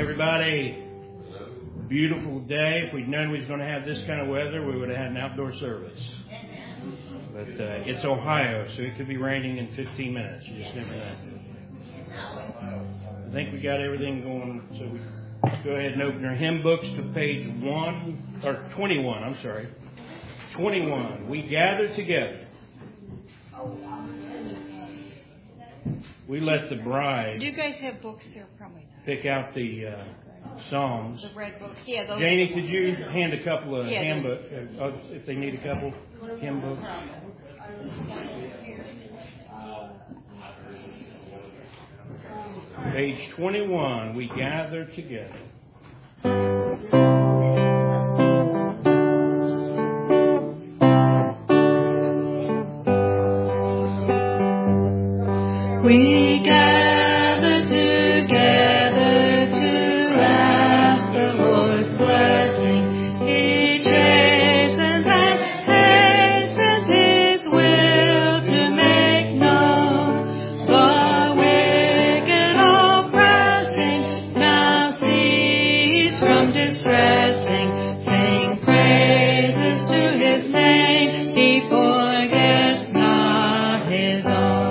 everybody. Beautiful day. If we'd known we was going to have this kind of weather, we would have had an outdoor service. But it's Ohio, so it could be raining in 15 minutes. You just never know. I think we got everything going, so we go ahead and open our hymn books to page 21. I'm sorry. 21. We gather together. We let the bride. Do you guys have books there? Probably not. Pick out the songs. The red books. Yeah, those. Janie, could you hand a couple of handbooks if they need a couple hymn books? Page 21. We gather together. We gather together to ask the Lord's blessing. He chastens and hastens His will to make known. The wicked oppressing now cease from distressing. Sing praises to His name. He forgets not His own.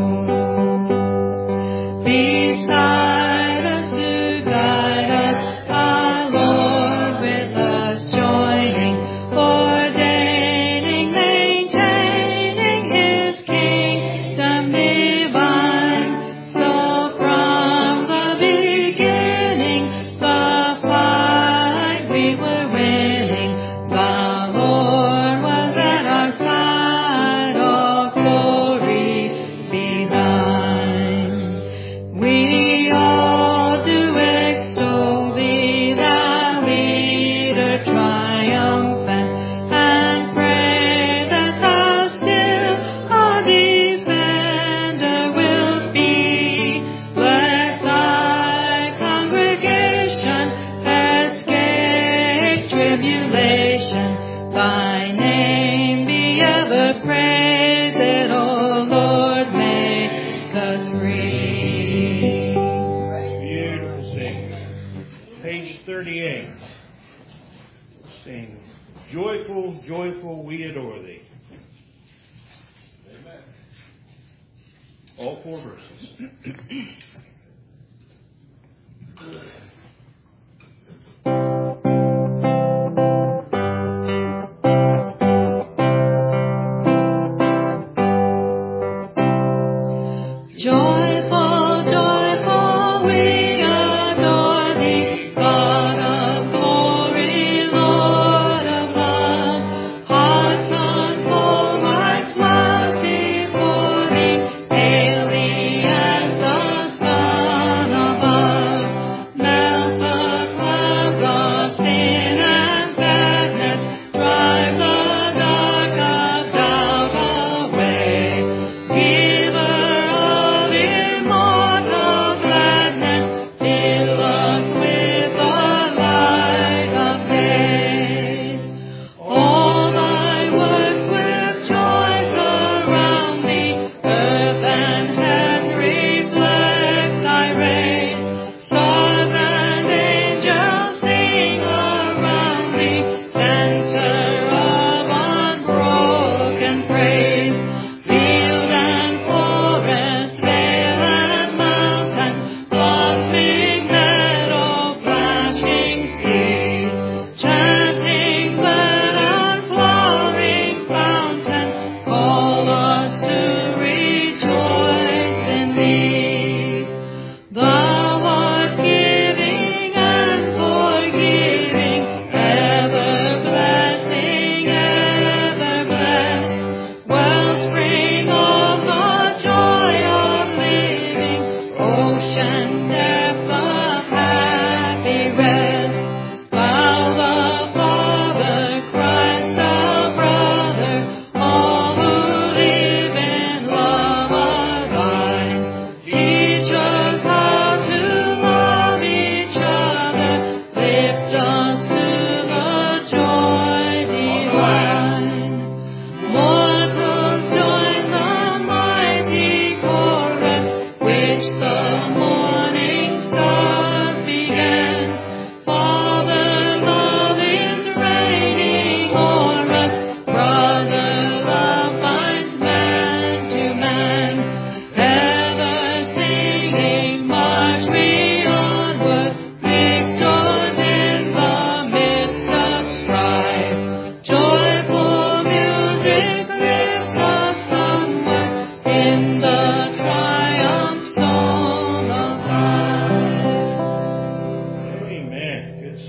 Beside us to guide us, our Lord with us joining, ordaining, maintaining His kingdom divine. So from the beginning, the fight we were winning. The Lord was at our side, all glory be thine. We all do extol Thee, Thou leader triumphant, and pray that Thou still our defender wilt be. Let Thy congregation escape tribulation. Thy name be ever praised, O Lord, make us free. Beautiful singing. Page 38. Sing, Joyful, joyful, we adore Thee. Amen. All four verses. Joyful, joyful, we adore Thee, God of glory, Lord of love. Hearts unfold like flowers before Thee, hail Thee as the sun above.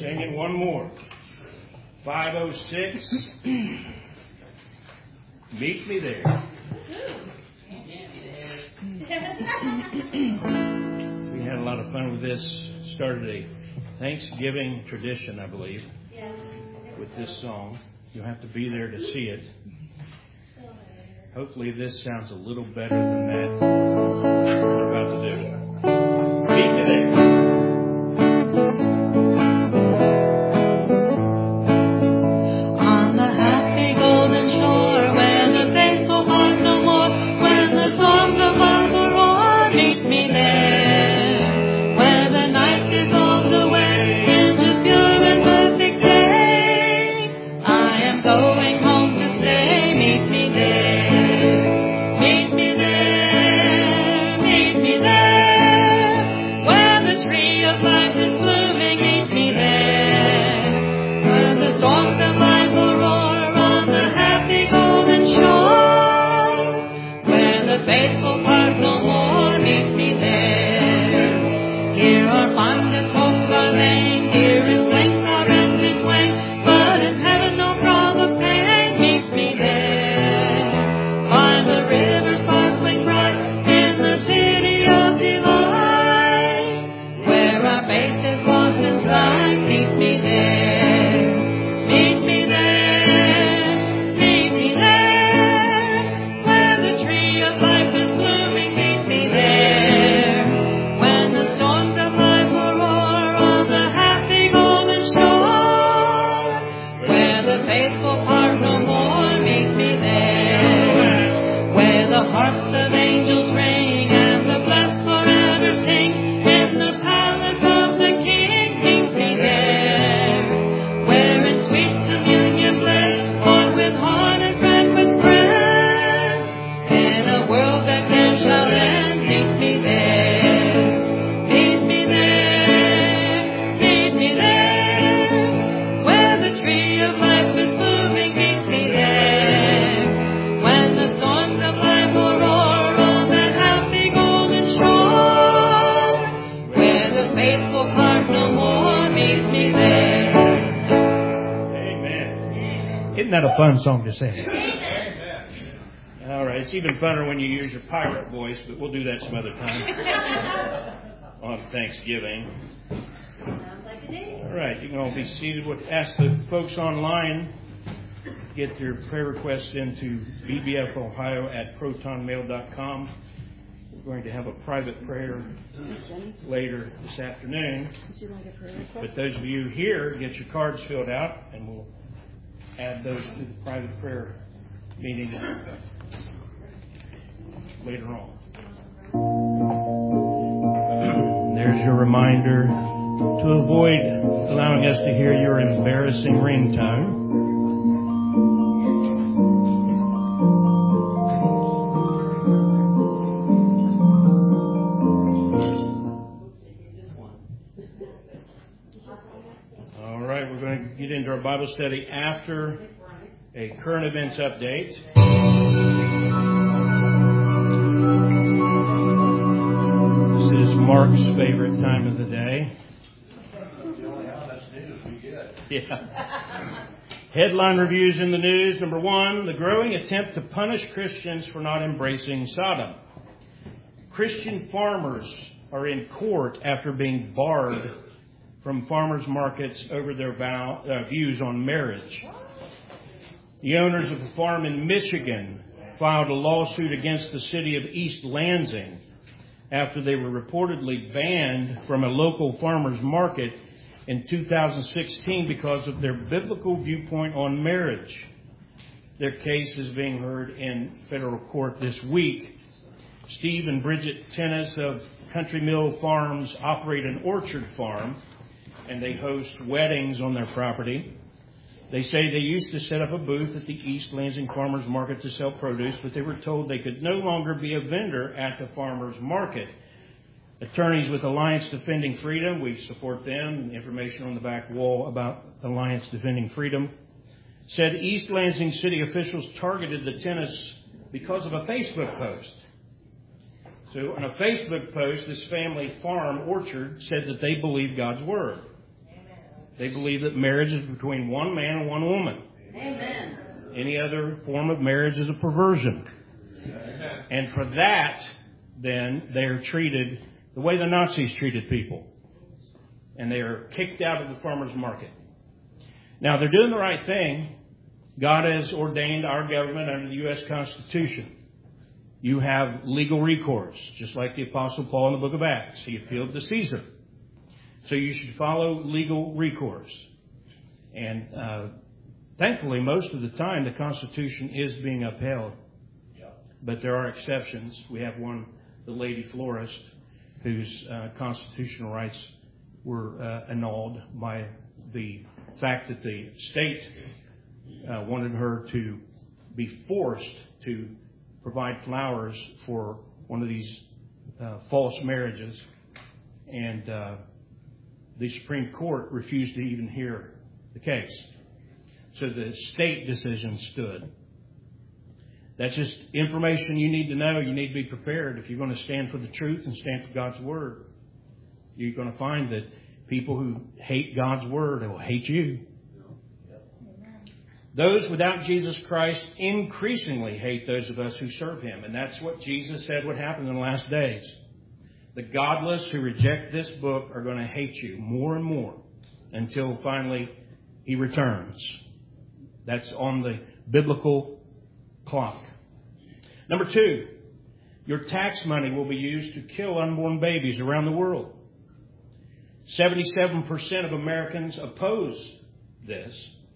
Singing one more. 506. Meet me there. We had a lot of fun with this. Started a Thanksgiving tradition, I believe, with this song. You'll have to be there to see it. Hopefully this sounds a little better than that. What we're about to do. Meet me there. On the happy golden shore, where the faithful part no more, when the songs of love will roar, meet me there. Where the night dissolves away into pure and perfect day, I am going home to stay. Meet me there. Meet me there. Meet me there. Where the tree of life is blooming, meet me there. Where the songs of life will roar on the happy golden shore, where the faithful part no more, meet me there. Here our fondest hopes are vain, here is length our end to twain, but in heaven no throb of pain, meet me there. By the river sparkling bright, in the city of delight, where our faith is lost in sight, meet me there. Meet me there, meet me there, where the tree of life is blooming, meet me there. When the storms of life will roar on the happy golden shore, where the faithful part no more, meet me there. Where the harps of angels ring and the blessed forever sing, in the palace of the King, meet me there. Where in sweet communion bless, one with heart and friend with friend, in a world that never shall end, meet me there. Meet me there, meet me there, where the tree of life is blooming, meet me there. When the storms of life will roar on that happy golden shore, where the faithful part no more, meet me there. Amen. Isn't that a fun song to sing? All right. It's even funner when you use your pirate voice, but we'll do that some other time on Thanksgiving. All right. You can all be seated. Ask the folks online, get their prayer requests into bbfohio@protonmail.com. We're going to have a private prayer later this afternoon. Would you like a prayer request? But those of you here, get your cards filled out, and we'll add those to the private prayer meeting later on. There's your reminder to avoid allowing us to hear your embarrassing ringtone. All right, we're going to get into our Bible study after a current events update. This is Mark's favorite time of the day. Yeah. Headline reviews in the news. Number one, the growing attempt to punish Christians for not embracing Sodom. Christian farmers are in court after being barred from farmers markets over their views on marriage. The owners of a farm in Michigan filed a lawsuit against the city of East Lansing after they were reportedly banned from a local farmers market in 2016 because of their biblical viewpoint on marriage. Their case is being heard in federal court this week. Steve and Bridget Tennis of Country Mill Farms operate an orchard farm, and they host weddings on their property. They say they used to set up a booth at the East Lansing Farmers Market to sell produce, but they were told they could no longer be a vendor at the farmers market. Attorneys with Alliance Defending Freedom, we support them, information on the back wall about Alliance Defending Freedom, said East Lansing city officials targeted the Tennis because of a Facebook post. So on a Facebook post, this family farm orchard said that they believe God's Word. They believe that marriage is between one man and one woman. Amen. Any other form of marriage is a perversion. And for that, then, they are treated the way the Nazis treated people. And they are kicked out of the farmer's market. Now, they're doing the right thing. God has ordained our government under the U.S. Constitution. You have legal recourse, just like the Apostle Paul in the book of Acts. He appealed to Caesar. So you should follow legal recourse. And thankfully, most of the time, the Constitution is being upheld. But there are exceptions. We have one, the Lady Florist, whose constitutional rights were annulled by the fact that the state wanted her to be forced to provide flowers for one of these false marriages. And the Supreme Court refused to even hear the case. So the state decision stood. That's just information you need to know. You need to be prepared. If you're going to stand for the truth and stand for God's Word, you're going to find that people who hate God's Word will hate you. Those without Jesus Christ increasingly hate those of us who serve Him. And that's what Jesus said would happen in the last days. The godless who reject this book are going to hate you more and more until finally He returns. That's on the biblical clock. Number 2, your tax money will be used to kill unborn babies around the world. 77% of Americans oppose this,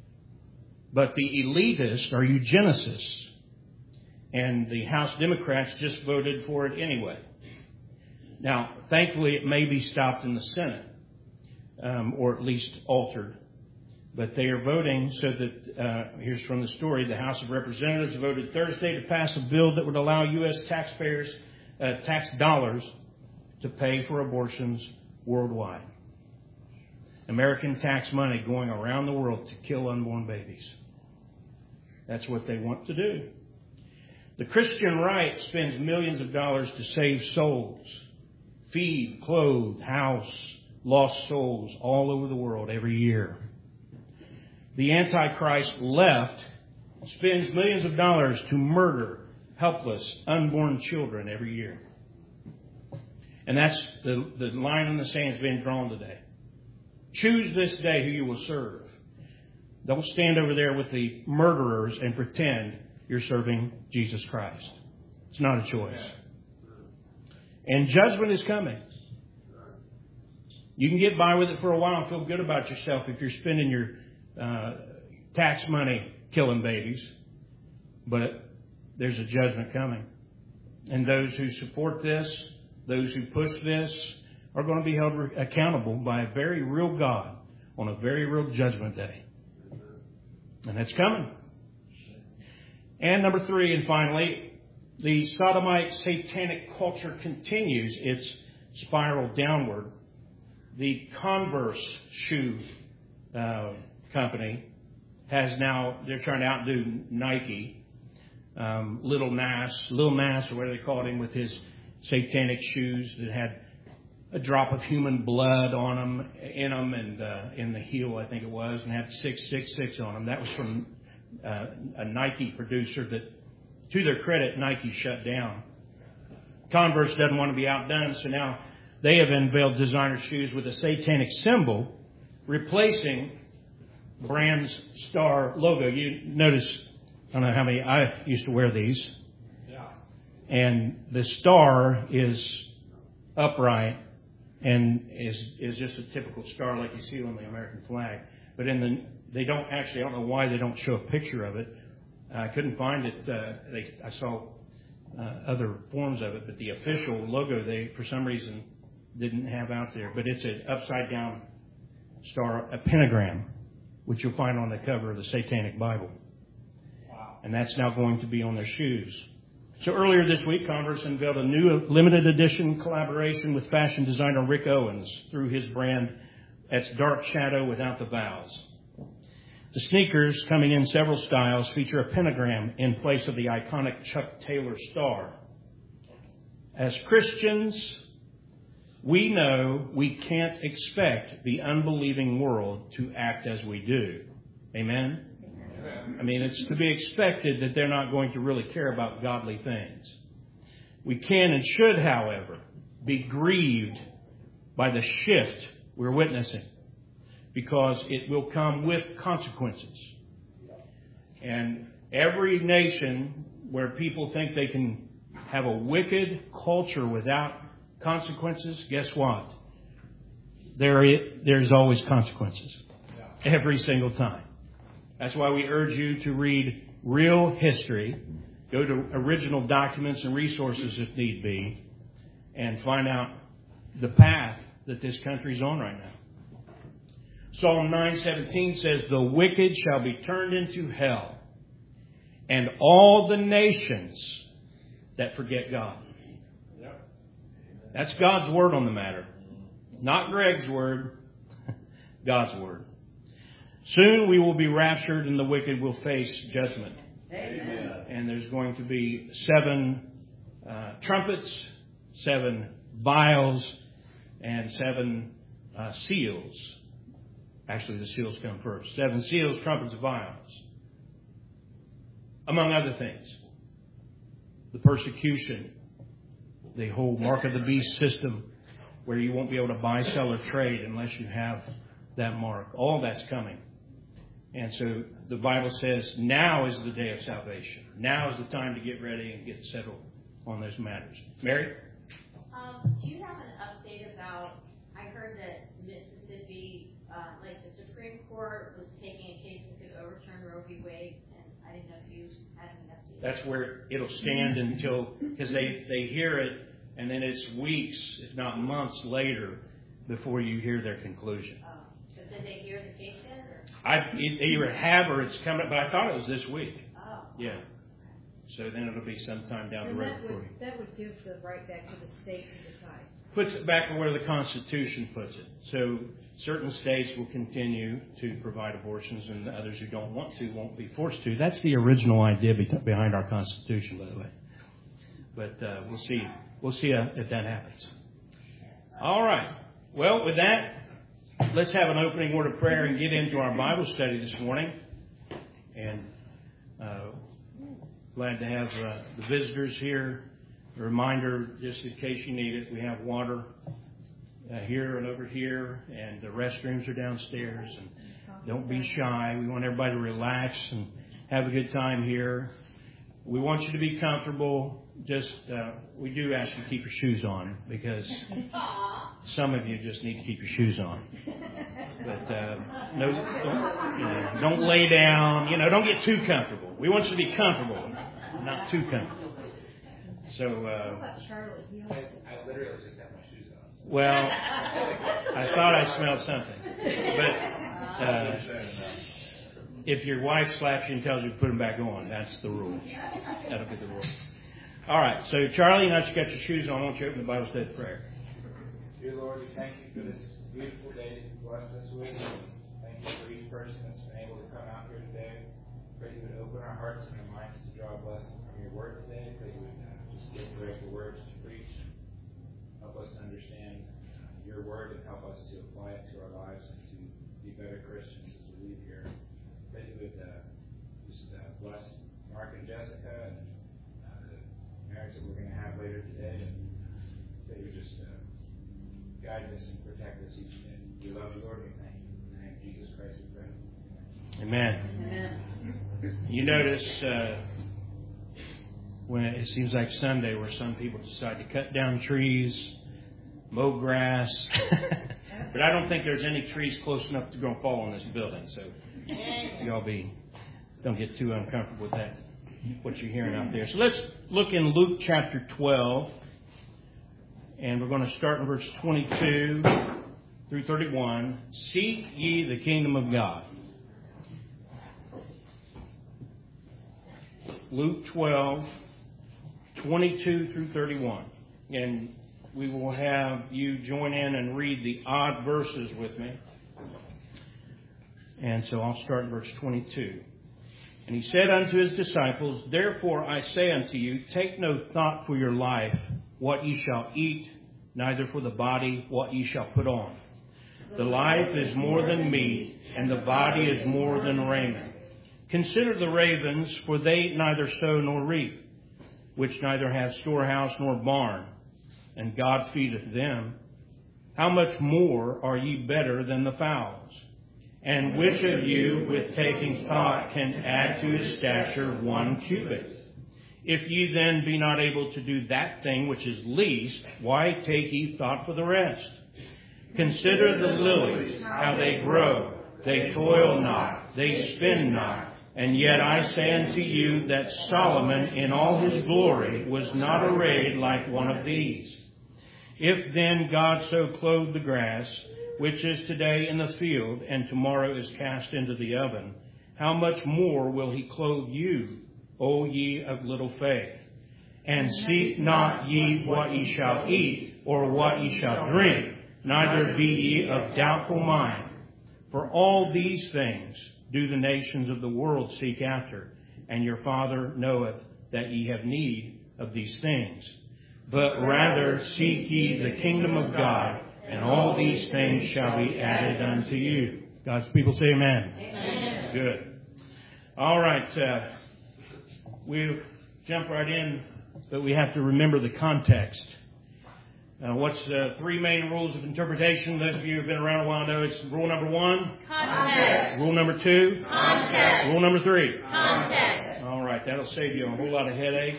but the elitists are eugenicists, and the House Democrats just voted for it anyway. Now, thankfully, it may be stopped in the Senate, or at least altered. But they are voting so that, here's from the story, the House of Representatives voted Thursday to pass a bill that would allow U.S. taxpayers, tax dollars, to pay for abortions worldwide. American tax money going around the world to kill unborn babies. That's what they want to do. The Christian right spends millions of dollars to save souls, feed, clothe, house lost souls all over the world every year. The Antichrist left spends millions of dollars to murder helpless, unborn children every year. And that's the line in the sand is being drawn today. Choose this day who you will serve. Don't stand over there with the murderers and pretend you're serving Jesus Christ. It's not a choice. And judgment is coming. You can get by with it for a while and feel good about yourself if you're spending your tax money killing babies. But there's a judgment coming. And those who support this, those who push this, are going to be held accountable by a very real God on a very real judgment day. And that's coming. And number 3, and finally, the sodomite satanic culture continues its spiral downward. The Converse shoe company has now, they're trying to outdo Nike. Lil Nas, or whatever they called him, with his satanic shoes that had a drop of human blood on them, in them, and in the heel, I think it was, and had 666 on them. That was from a Nike producer that, to their credit, Nike shut down. Converse doesn't want to be outdone, so now they have unveiled designer shoes with a satanic symbol, replacing the brand's star logo. You notice, I don't know how many, I used to wear these. Yeah. And the star is upright and is just a typical star like you see on the American flag. But they don't actually, I don't know why they don't show a picture of it. I couldn't find it. I saw other forms of it, but the official logo they, for some reason, didn't have out there. But it's an upside down star, a pentagram, which you'll find on the cover of the Satanic Bible. Wow. And that's now going to be on their shoes. So earlier this week, Converse unveiled a new limited edition collaboration with fashion designer Rick Owens through his brand, that's Dark Shadow Without the Vowels. The sneakers, coming in several styles, feature a pentagram in place of the iconic Chuck Taylor star. As Christians, we know we can't expect the unbelieving world to act as we do. Amen? I mean, it's to be expected that they're not going to really care about godly things. We can and should, however, be grieved by the shift we're witnessing, because it will come with consequences. And every nation where people think they can have a wicked culture without consequences, guess what? There's always consequences. Every single time. That's why we urge you to read real history, go to original documents and resources if need be, and find out the path that this country's on right now. Psalm 9:17 says, "The wicked shall be turned into hell, and all the nations that forget God." That's God's word on the matter. Not Greg's word, God's word. Soon we will be raptured and the wicked will face judgment. Amen. And there's going to be 7 trumpets, 7 vials, and 7 seals. Actually, the seals come first. 7 seals, trumpets, vials. Among other things. The persecution. The whole mark of the beast system, where you won't be able to buy, sell, or trade unless you have that mark. All that's coming. And so the Bible says now is the day of salvation. Now is the time to get ready and get settled on those matters. Mary? Do you have an update about, I heard that Mississippi, like the Supreme Court was taking a case that could overturn Roe v. Wade, and I didn't know if you had an update. That's where it'll stand until, because they hear it, and then it's weeks, if not months later, before you hear their conclusion. But did they hear the case yet? They either have or it's coming up, but I thought it was this week. Oh. Yeah. So then it'll be sometime down the road. That would give the right back to the state to decide. Puts it back where the Constitution puts it. So certain states will continue to provide abortions, and others who don't want to won't be forced to. That's the original idea behind our Constitution, by the way. But we'll see. We'll see if that happens. All right. Well, with that, let's have an opening word of prayer and get into our Bible study this morning. And glad to have the visitors here. A reminder, just in case you need it, we have water here and over here, and the restrooms are downstairs. And don't be shy. We want everybody to relax and have a good time here. We want you to be comfortable. Just we do ask you to keep your shoes on, because some of you just need to keep your shoes on. But don't lay down. Don't get too comfortable. We want you to be comfortable, not too comfortable. So Charlie, I literally just have my shoes on. Well, I thought I smelled something, but if your wife slaps you and tells you to put them back on, that's the rule. That'll be the rule. All right, so Charlie, now that you got your shoes on, why don't you open the Bible study prayer? Dear Lord, we thank you for this beautiful day that you blessed us with. Thank you for each person that's been able to come out here today. Pray you would open our hearts and our minds to draw a blessing from your word today. Pray you would just give the words to preach. Help us to understand your word and help us to apply it to our lives and to be better Christians as we leave here. Pray you would just bless Mark and Jessica and marriage that we're going to have later today, and that you just guide us and protect us each day. We love you, Lord. We thank you. In the name of Jesus Christ, we pray. Amen. Amen. You notice when it seems like Sunday, where some people decide to cut down trees, mow grass, but I don't think there's any trees close enough to go fall in this building. So y'all don't get too uncomfortable with that, what you're hearing out there. So let's look in Luke chapter 12, and we're going to start in verse 22 through 31. Seek ye the kingdom of God. Luke 12, 22 through 31. And we will have you join in and read the odd verses with me. And so I'll start in verse 22. And he said unto his disciples, Therefore I say unto you, take no thought for your life, what ye shall eat neither for the body what ye shall put on. The life is more than meat, and the body is more than raiment. Consider the ravens, for they neither sow nor reap, which neither have storehouse nor barn, and God feedeth them. How much more are ye better than the fowls? And which of you, with taking thought, can add to his stature 1 cubit? If ye then be not able to do that thing which is least, why take ye thought for the rest? Consider the lilies, how they grow. They toil not, they spin not. And yet I say unto you that Solomon in all his glory was not arrayed like one of these. If then God so clothe the grass, which is today in the field, and tomorrow is cast into the oven, how much more will he clothe you, O ye of little faith? And seek not ye what ye shall eat, or what ye shall drink, neither be ye of doubtful mind. For all these things do the nations of the world seek after, and your Father knoweth that ye have need of these things. But rather seek ye the kingdom of God, and all these things shall be added unto you. God's people say amen. Amen. Good. All right. We'll jump right in, but we have to remember the context. What's the 3 main rules of interpretation? Those of you who have been around a while know it's rule number 1. Context. Rule number 2. Context. Rule number 3. Context. All right. That'll save you a whole lot of headaches.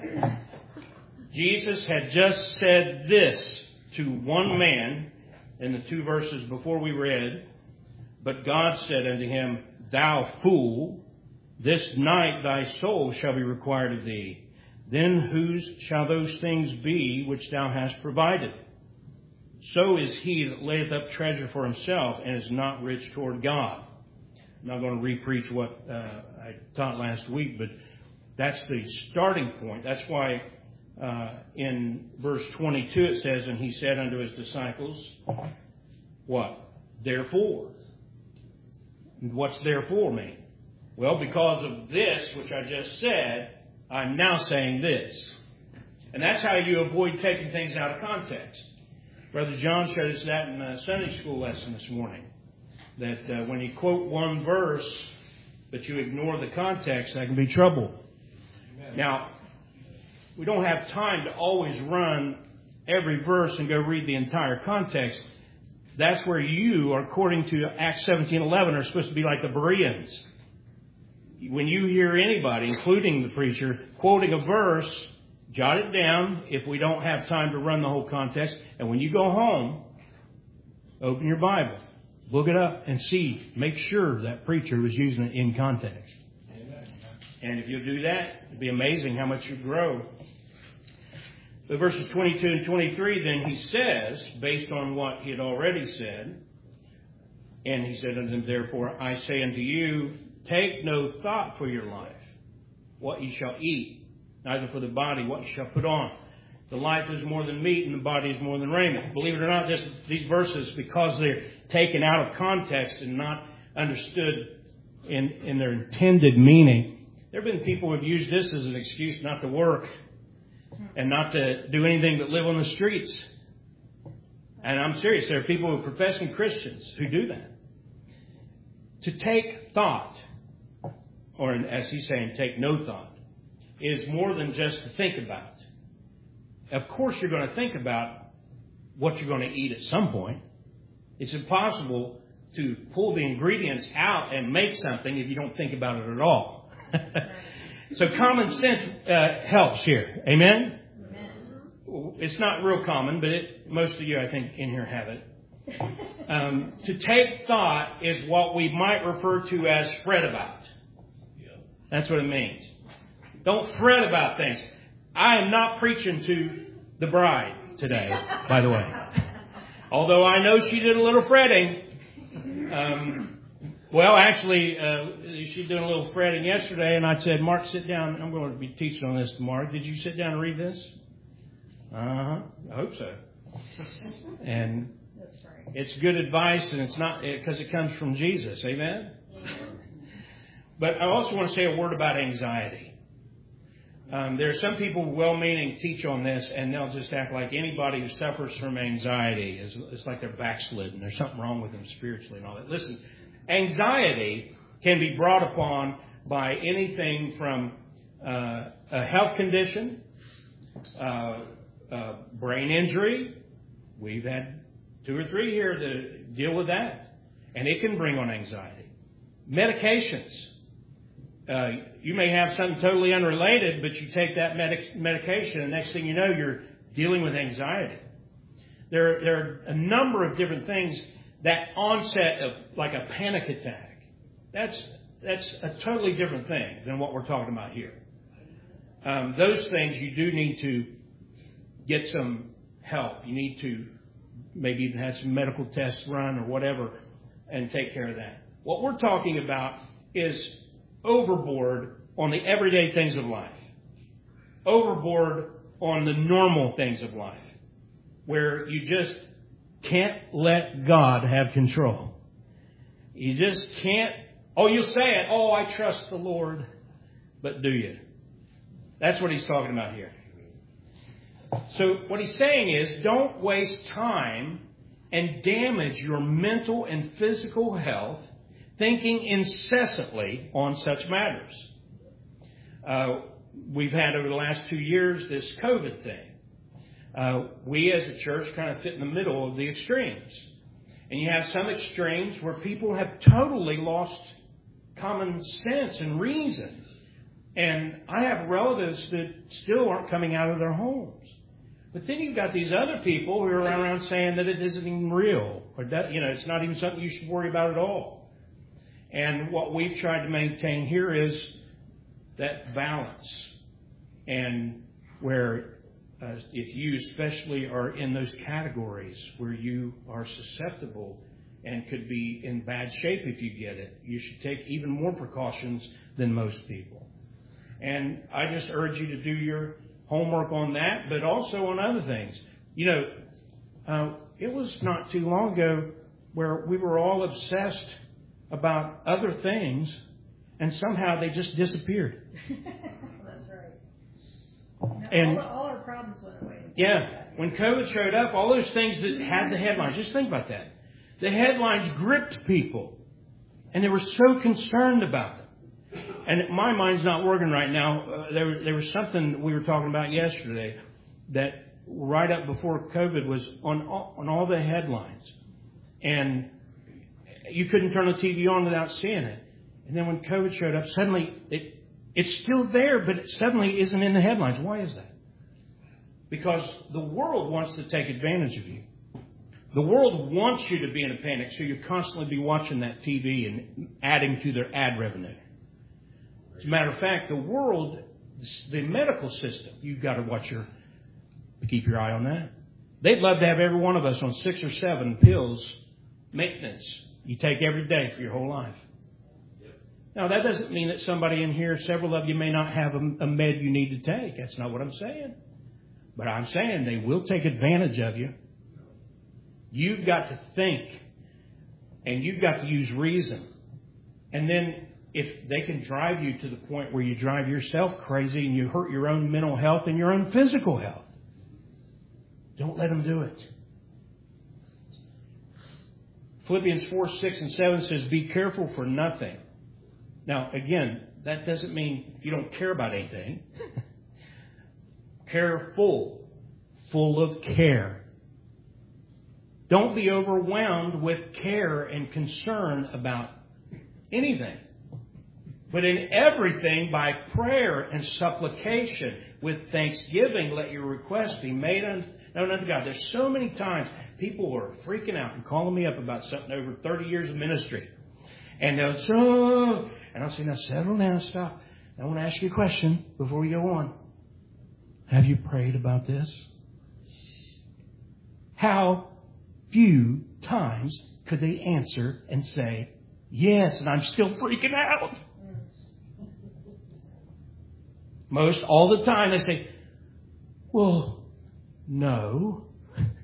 Jesus had just said this to one man in the 2 verses before we read. But God said unto him, Thou fool, this night thy soul shall be required of thee. Then whose shall those things be which thou hast provided? So is he that layeth up treasure for himself and is not rich toward God. I'm not going to re-preach what I taught last week, but that's the starting point. That's why in verse 22 it says, And he said unto his disciples, what? Therefore. And what's therefore mean? Well, because of this, which I just said, I'm now saying this. And that's how you avoid taking things out of context. Brother John showed us that in a Sunday school lesson this morning. That when you quote one verse, but you ignore the context, that can be trouble. Amen. Now, we don't have time to always run every verse and go read the entire context. That's where you, according to Acts 17:11, are supposed to be like the Bereans. When you hear anybody, including the preacher, quoting a verse, jot it down if we don't have time to run the whole context. And when you go home, open your Bible, look it up, and see. Make sure that preacher was using it in context. Amen. And if you'll do that, it'll be amazing how much you grow. But verses 22 and 23, then he says, based on what he had already said, and he said unto them, Therefore I say unto you, take no thought for your life, what ye shall eat, neither for the body, what ye shall put on. The life is more than meat, and the body is more than raiment. Believe it or not, these verses, because they're taken out of context and not understood in their intended meaning, there have been people who have used this as an excuse not to work and not to do anything but live on the streets. And I'm serious, there are people who are professing Christians who do that. To take thought, or as he's saying, take no thought, is more than just to think about. Of course you're going to think about what you're going to eat at some point. It's impossible to pull the ingredients out and make something if you don't think about it at all. So common sense helps here. Amen? Amen? It's not real common, but most of you, I think, in here have it. To take thought is what we might refer to as fret about. That's what it means. Don't fret about things. I am not preaching to the bride today, by the way. Although I know she did a little fretting. She's doing a little fretting yesterday, and I said, Mark, sit down. I'm going to be teaching on this tomorrow. Did you sit down and read this? I hope so. And it's good advice, and it's not because it comes from Jesus. Amen? But I also want to say a word about anxiety. There are some people well-meaning teach on this, and they'll just act like anybody who suffers from anxiety is like they're backslidden. There's something wrong with them spiritually and all that. Listen, anxiety can be brought upon by anything from a health condition, brain injury. We've had 2 or 3 here that deal with that, and it can bring on anxiety. Medications. You may have something totally unrelated, but you take that medication, and next thing you know, you're dealing with anxiety. There are a number of different things. That onset of like a panic attack, that's a totally different thing than what we're talking about here. Those things you do need to get some help. You need to maybe even have some medical tests run or whatever and take care of that. What we're talking about is overboard on the everyday things of life. Overboard on the normal things of life. Where you just can't let God have control. You just can't. Oh, you'll say it. Oh, I trust the Lord. But do you? That's what he's talking about here. So what he's saying is, don't waste time and damage your mental and physical health thinking incessantly on such matters. We've had over the last 2 years this COVID thing. We as a church kind of fit in the middle of the extremes. And you have some extremes where people have totally lost common sense and reason. And I have relatives that still aren't coming out of their homes. But then you've got these other people who are around saying that it isn't even real. Or that, it's not even something you should worry about at all. And what we've tried to maintain here is that balance. And where if you especially are in those categories where you are susceptible and could be in bad shape if you get it, you should take even more precautions than most people. And I just urge you to do your homework on that, but also on other things. It was not too long ago where we were all obsessed about other things, and somehow they just disappeared. That's right. And all our problems went away. Yeah, when COVID showed up, all those things that had the headlines, just think about that. The headlines gripped people, and they were so concerned about them. And my mind's not working right now. There was something we were talking about yesterday that right up before COVID was on all the headlines. And you couldn't turn the TV on without seeing it. And then when COVID showed up, suddenly it's still there, but it suddenly isn't in the headlines. Why is that? Because the world wants to take advantage of you. The world wants you to be in a panic, so you constantly be watching that TV and adding to their ad revenue. As a matter of fact, the world, the medical system, you've got to keep your eye on that. They'd love to have every one of us on 6 or 7 pills, maintenance, you take every day for your whole life. Now, that doesn't mean that somebody in here, several of you may not have a med you need to take. That's not what I'm saying. But I'm saying they will take advantage of you. You've got to think, and you've got to use reason. And then if they can drive you to the point where you drive yourself crazy and you hurt your own mental health and your own physical health, don't let them do it. Philippians 4, 6, and 7 says, be careful for nothing. Now, again, that doesn't mean you don't care about anything. Careful, full of care. Don't be overwhelmed with care and concern about anything. But in everything, by prayer and supplication, with thanksgiving, let your requests be made known unto God. There's so many times people are freaking out and calling me up about something over 30 years of ministry. And they'll say, oh, and I'll say, now settle down, stop. I want to ask you a question before we go on. Have you prayed about this? How few times could they answer and say, yes, and I'm still freaking out? Most all the time they say, well, no.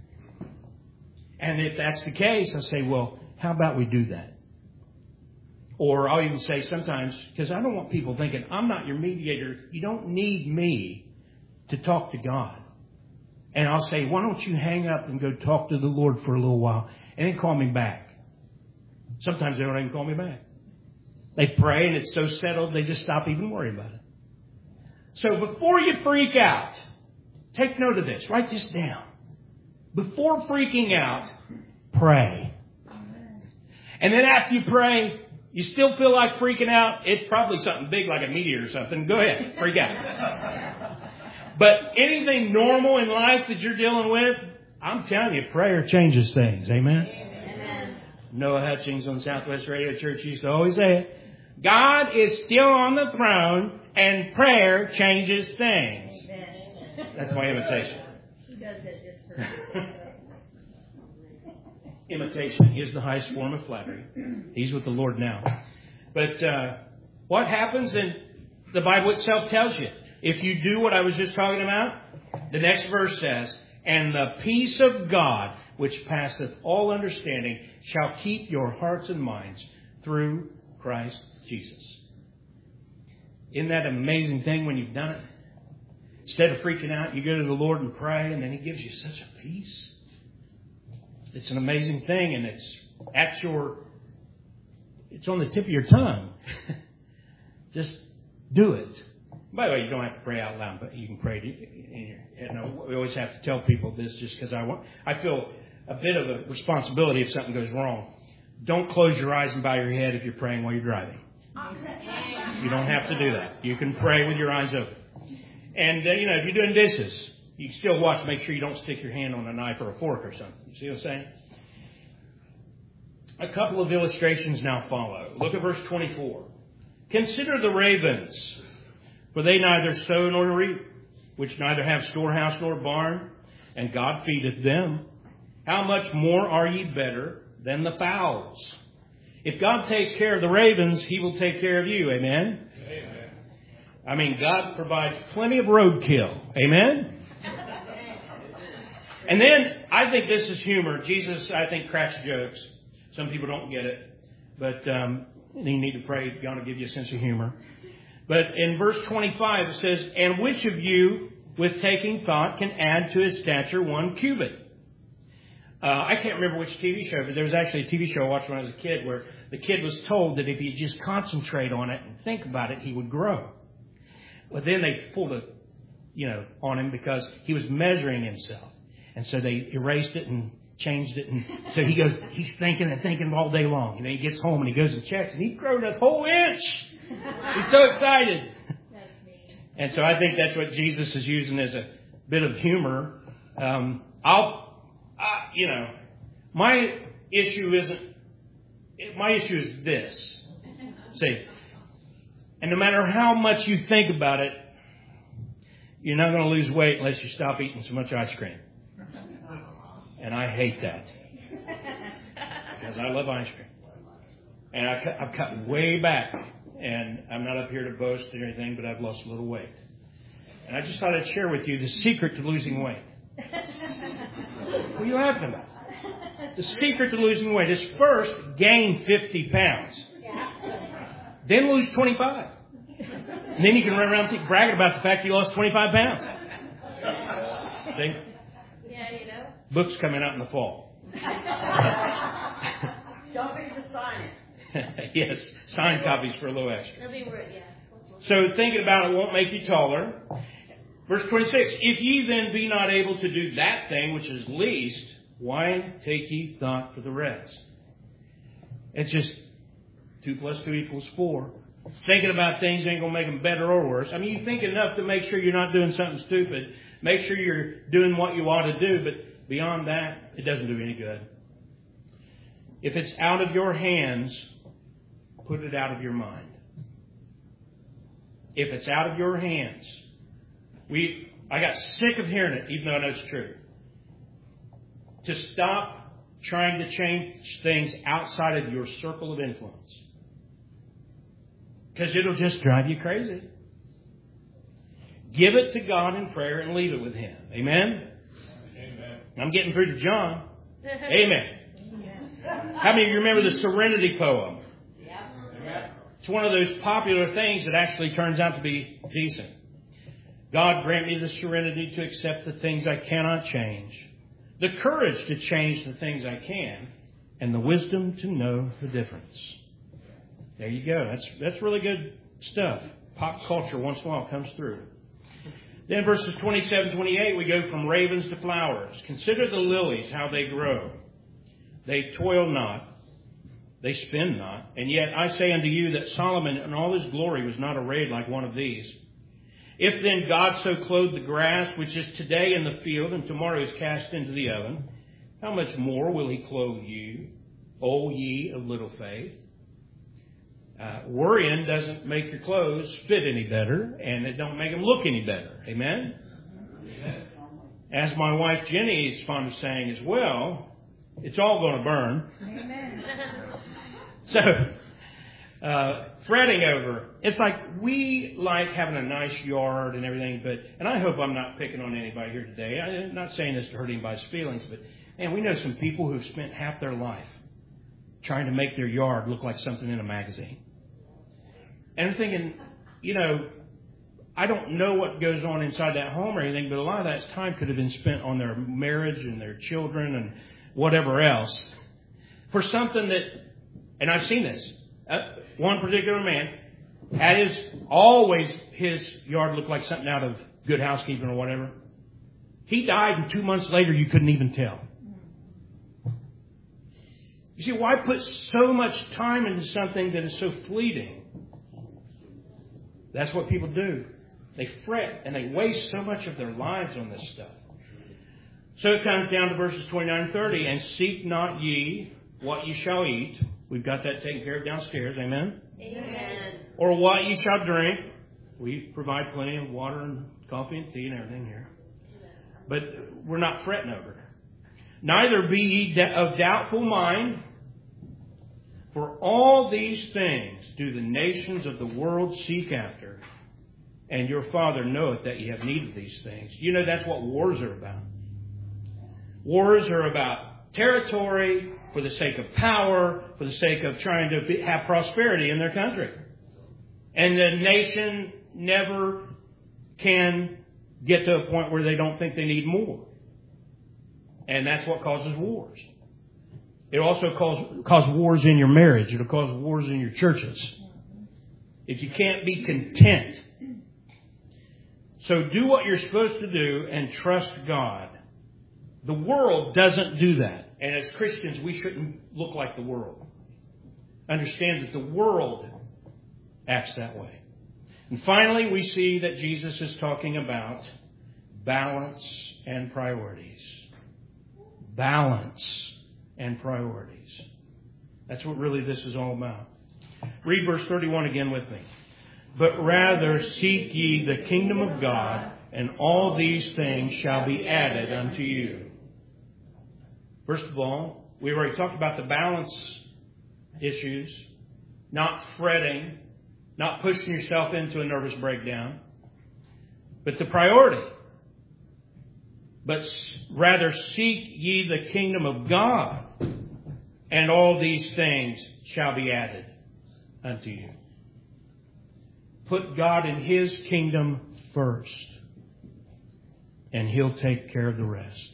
And if that's the case, I say, well, how about we do that? Or I'll even say sometimes, because I don't want people thinking, I'm not your mediator. You don't need me to talk to God. And I'll say, why don't you hang up and go talk to the Lord for a little while and then call me back. Sometimes they don't even call me back. They pray and it's so settled they just stop even worrying about it. So before you freak out, take note of this. Write this down. Before freaking out, pray. And then after you pray, you still feel like freaking out. It's probably something big like a meteor or something. Go ahead, freak out. But anything normal in life that you're dealing with, I'm telling you, prayer changes things. Amen? Amen. Noah Hutchings on Southwest Radio Church used to always say it. God is still on the throne and prayer changes things. Amen. That's my imitation. He does that just for Imitation is the highest form of flattery. He's with the Lord now. But what happens, and the Bible itself tells you, if you do what I was just talking about, the next verse says, and the peace of God, which passeth all understanding, shall keep your hearts and minds through Christ Jesus. Isn't that an amazing thing when you've done it? Instead of freaking out, you go to the Lord and pray, and then He gives you such a peace. It's an amazing thing, and it's on the tip of your tongue. Just do it. By the way, you don't have to pray out loud, but you can pray in your head. No, we always have to tell people this just because I feel a bit of a responsibility if something goes wrong. Don't close your eyes and bow your head if you're praying while you're driving. You don't have to do that. You can pray with your eyes open. And, if you're doing dishes, you can still watch, make sure you don't stick your hand on a knife or a fork or something. You see what I'm saying? A couple of illustrations now follow. Look at verse 24. Consider the ravens, for they neither sow nor reap, which neither have storehouse nor barn, and God feedeth them. How much more are ye better than the fowls? If God takes care of the ravens, He will take care of you. Amen? Amen. I mean, God provides plenty of roadkill. Amen? And then, I think this is humor. Jesus, I think, cracks jokes. Some people don't get it. But you need to pray. God will give you a sense of humor. But in verse 25, it says, and which of you, with taking thought, can add to his stature 1 cubit? I can't remember which TV show, but there was actually a TV show I watched when I was a kid where the kid was told that if he just concentrate on it and think about it, he would grow. Well, then they pulled on him because he was measuring himself. And so they erased it and changed it. And so he's thinking and thinking all day long. And then he gets home and he goes and checks and he's grown a whole inch. He's so excited. And so I think that's what Jesus is using as a bit of humor. My issue is this. See, and no matter how much you think about it, you're not going to lose weight unless you stop eating so much ice cream. And I hate that. Because I love ice cream. And I've cut way back. And I'm not up here to boast or anything, but I've lost a little weight. And I just thought I'd share with you the secret to losing weight. What are you laughing about? The secret to losing weight is first, gain 50 pounds. Then lose 25. And then you can run around bragging about the fact you lost 25 pounds. See? Yeah, Books coming out in the fall. Don't forget to sign it. Yes, signed copies for a little extra. It'll be worth, So thinking about it won't make you taller. Verse 26, if ye then be not able to do that thing which is least, why take ye thought for the rest? It's just 2 + 2 = 4. Thinking about things ain't going to make them better or worse. I mean, you think enough to make sure you're not doing something stupid. Make sure you're doing what you ought to do, but beyond that, it doesn't do any good. If it's out of your hands, put it out of your mind. If it's out of your hands. I got sick of hearing it, even though I know it's true. To stop trying to change things outside of your circle of influence. Because it'll just drive you crazy. Give it to God in prayer and leave it with Him. Amen? Amen. I'm getting through to John. Amen. How many of you remember the Serenity poem? It's one of those popular things that actually turns out to be decent. God grant me the serenity to accept the things I cannot change, the courage to change the things I can, and the wisdom to know the difference. There you go. That's really good stuff. Pop culture once in a while comes through. Then verses 27, 28, we go from ravens to flowers. Consider the lilies, how they grow. They toil not, they spin not. And yet I say unto you that Solomon in all his glory was not arrayed like one of these. If then God so clothed the grass, which is today in the field and tomorrow is cast into the oven, how much more will he clothe you, O ye of little faith? Worrying doesn't make your clothes fit any better, and it don't make them look any better. Amen? Amen. As my wife Jenny is fond of saying as well, it's all going to burn. Amen. So, fretting over, it's like we like having a nice yard and everything, and I hope I'm not picking on anybody here today. I'm not saying this to hurt anybody's feelings, but man, we know some people who've spent half their life trying to make their yard look like something in a magazine. And I'm thinking, I don't know what goes on inside that home or anything, but a lot of that time could have been spent on their marriage and their children and whatever else for something that, and I've seen this, one particular man had his yard looked like something out of Good Housekeeping or whatever. He died, and 2 months later you couldn't even tell. You see, why put so much time into something that is so fleeting? That's what people do. They fret and they waste so much of their lives on this stuff. So it comes down to verses 29 and 30. And seek not ye what ye shall eat. We've got that taken care of downstairs. Amen? Amen. Or what ye shall drink. We provide plenty of water and coffee and tea and everything here. But we're not fretting over it. Neither be ye of doubtful mind. For all these things do the nations of the world seek after, and your Father knoweth that ye have need of these things. That's what wars are about. Wars are about territory, for the sake of power, for the sake of trying to have prosperity in their country. And the nation never can get to a point where they don't think they need more. And that's what causes wars. It also cause wars in your marriage. It'll cause wars in your churches. If you can't be content. So do what you're supposed to do and trust God. The world doesn't do that. And as Christians, we shouldn't look like the world. Understand that the world acts that way. And finally, we see that Jesus is talking about balance and priorities. Balance and priorities. That's what really this is all about. Read verse 31 again with me. But rather seek ye the kingdom of God, and all these things shall be added unto you. First of all, we already talked about the balance issues, not fretting, not pushing yourself into a nervous breakdown, but the priority. But rather seek ye the kingdom of God, and all these things shall be added unto you. Put God in His kingdom first, and He'll take care of the rest.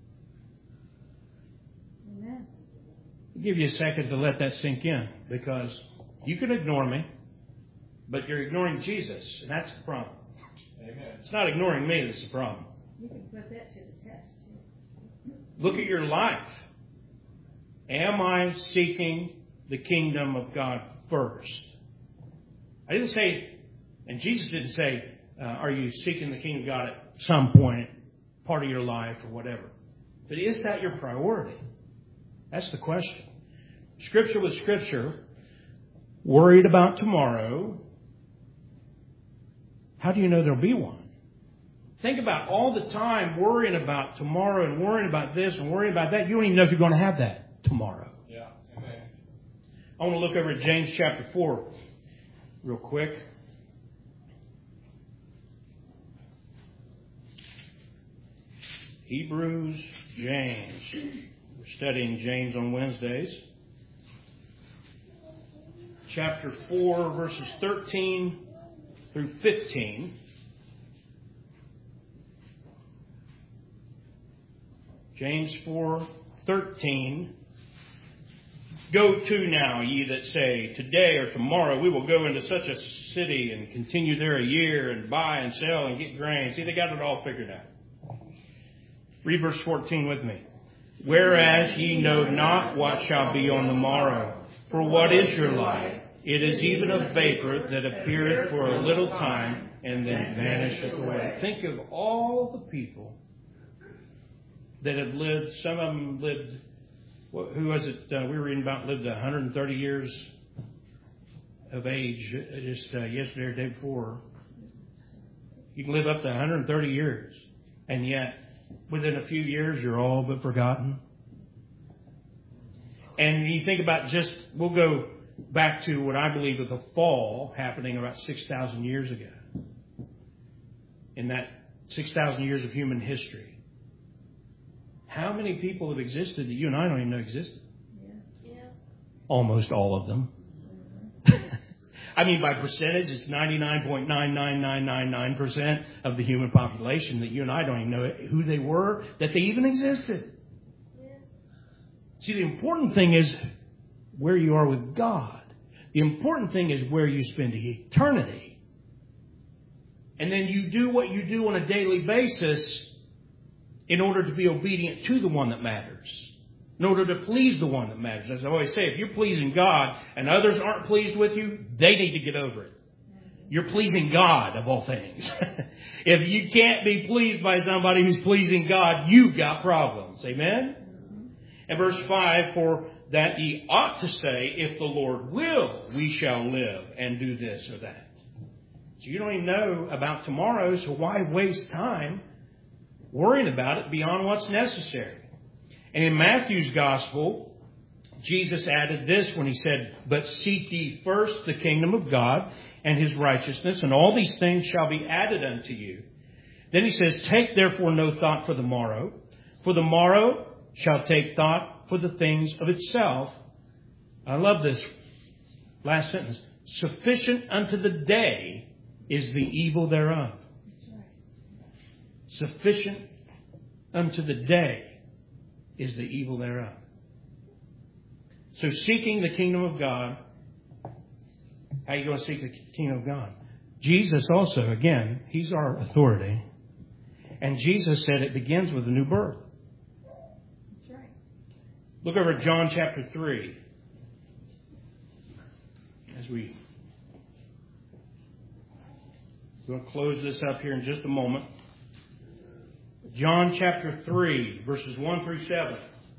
Amen. I'll give you a second to let that sink in, because you can ignore me, but you're ignoring Jesus, and that's the problem. Amen. It's not ignoring me that's the problem. You can put that to the test, too. Look at your life. Am I seeking the kingdom of God first? I didn't say, and Jesus didn't say, are you seeking the kingdom of God at some point, part of your life or whatever. But is that your priority? That's the question. Scripture with Scripture, worried about tomorrow. How do you know there'll be one? Think about all the time worrying about tomorrow and worrying about this and worrying about that. You don't even know if you're going to have that tomorrow. Yeah. Amen. I want to look over at James chapter 4 real quick. Hebrews, James. We're studying James on Wednesdays. chapter 4, verses 13 through 15. James 4:13. Go to now, ye that say, today or tomorrow we will go into such a city and continue there a year and buy and sell and get grain. See, they got it all figured out. Read verse 14 with me. Whereas ye know not what shall be on the morrow, for what is your life? It is even a vapor that appeareth for a little time and then vanisheth away. Think of all the people that have lived. Some of them lived, who was it we were reading about, lived 130 years of age just yesterday or the day before. You can live up to 130 years, and yet within a few years you're all but forgotten. And you think about we'll go back to what I believe was the fall happening about 6,000 years ago. In that 6,000 years of human history. How many people have existed that you and I don't even know existed? Yeah. Almost all of them. I mean, by percentage, it's 99.99999% of the human population that you and I don't even know who they were, that they even existed. Yeah. See, the important thing is where you are with God. The important thing is where you spend eternity. And then you do what you do on a daily basis in order to be obedient to the one that matters. In order to please the one that matters. As I always say, if you're pleasing God and others aren't pleased with you, they need to get over it. You're pleasing God of all things. If you can't be pleased by somebody who's pleasing God, you've got problems. Amen? And verse 5, for that ye ought to say, if the Lord will, we shall live and do this or that. So you don't even know about tomorrow, so why waste time worrying about it beyond what's necessary? And in Matthew's gospel, Jesus added this when he said, but seek ye first the kingdom of God and his righteousness, and all these things shall be added unto you. Then he says, take therefore no thought for the morrow shall take thought for the things of itself. I love this last sentence. Sufficient unto the day is the evil thereof. Sufficient unto the day is the evil thereof. So seeking the kingdom of God, how are you going to seek the kingdom of God? Jesus also, again, he's our authority. And Jesus said it begins with a new birth. That's right. Look over at John chapter 3. As we'll close this up here in just a moment. John chapter 3, verses 1 through 7.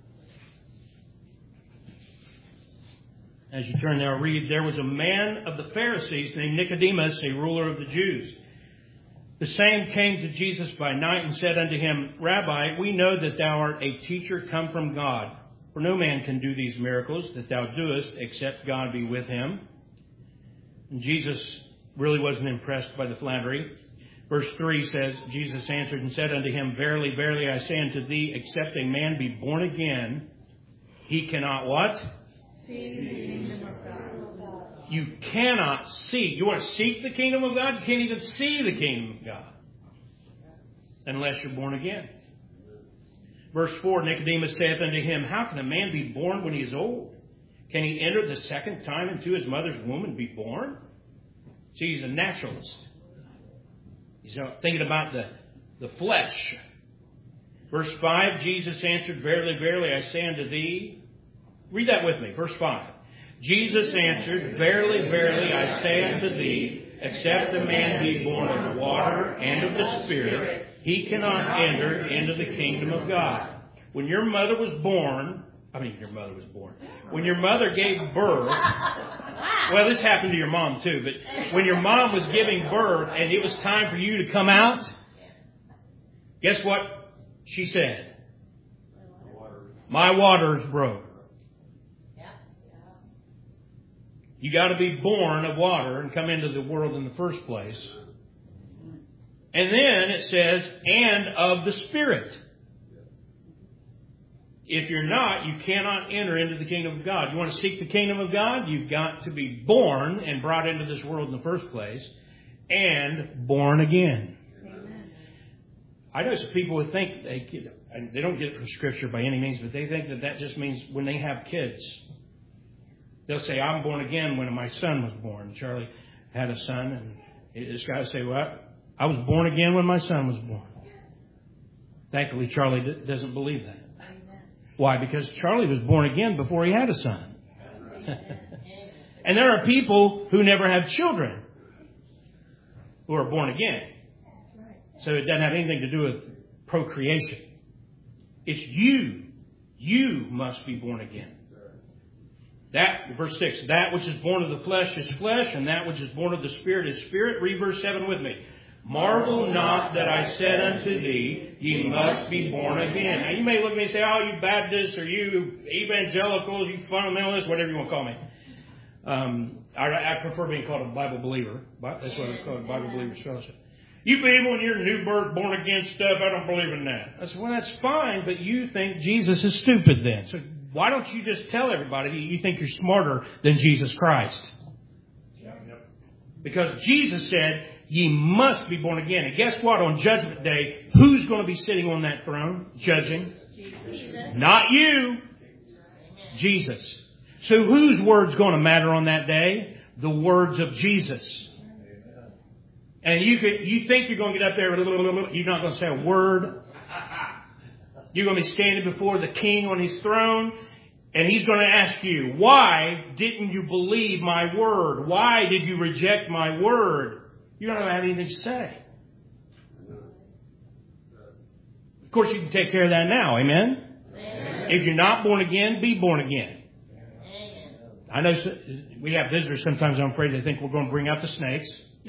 As you turn there, I'll read, there was a man of the Pharisees named Nicodemus, a ruler of the Jews. The same came to Jesus by night and said unto him, Rabbi, we know that thou art a teacher come from God. For no man can do these miracles that thou doest, except God be with him. And Jesus really wasn't impressed by the flattery. Verse 3 says, Jesus answered and said unto him, Verily, verily, I say unto thee, except a man be born again, he cannot what? See the kingdom of God. You cannot see. You want to seek the kingdom of God? You can't even see the kingdom of God unless you're born again. Verse 4, Nicodemus saith unto him, How can a man be born when he is old? Can he enter the second time into his mother's womb and be born? See, he's a naturalist. He's thinking about the flesh. Verse 5, Jesus answered, Verily, verily, I say unto thee. Read that with me. Verse 5. Jesus answered, Verily, verily, I say unto thee, except a man be born of water and of the Spirit, he cannot enter into the kingdom of God. When your mother was born, when your mother gave birth, well, this happened to your mom too, but when your mom was giving birth and it was time for you to come out, guess what she said? My water is broke. You got to be born of water and come into the world in the first place. And then it says, and of the Spirit. If you're not, you cannot enter into the kingdom of God. You want to seek the kingdom of God? You've got to be born and brought into this world in the first place and born again. Amen. I know some people who think they don't get it from Scripture by any means, but they think that just means when they have kids. They'll say, I'm born again when my son was born. Charlie had a son, and this guy will say, well, I was born again when my son was born. Thankfully, Charlie doesn't believe that. Why? Because Charlie was born again before he had a son. And there are people who never have children who are born again. So it doesn't have anything to do with procreation. It's you. You must be born again. That, verse 6, that which is born of the flesh is flesh, and that which is born of the Spirit is spirit. Read verse 7 with me. Marvel not that I said unto thee, ye must be born again. Now you may look at me and say, oh, you Baptists, or you evangelicals, you fundamentalists, whatever you want to call me. I prefer being called a Bible believer. That's what it's called, Bible Believers Fellowship. You people and your new birth, born again stuff, I don't believe in that. I said, well, that's fine, but you think Jesus is stupid then. So why don't you just tell everybody you think you're smarter than Jesus Christ? Because Jesus said, ye must be born again. And guess what? On Judgment Day, who's going to be sitting on that throne judging? Jesus. Not you. Jesus. So whose word's going to matter on that day? The words of Jesus. And you think you're going to get up there, you're not going to say a word. You're going to be standing before the King on His throne, and He's going to ask you, why didn't you believe my word? Why did you reject my word? You don't have anything to say. Of course, you can take care of that now. Amen? Amen. If you're not born again, be born again. Amen. I know we have visitors sometimes. I'm afraid they think we're going to bring out the snakes.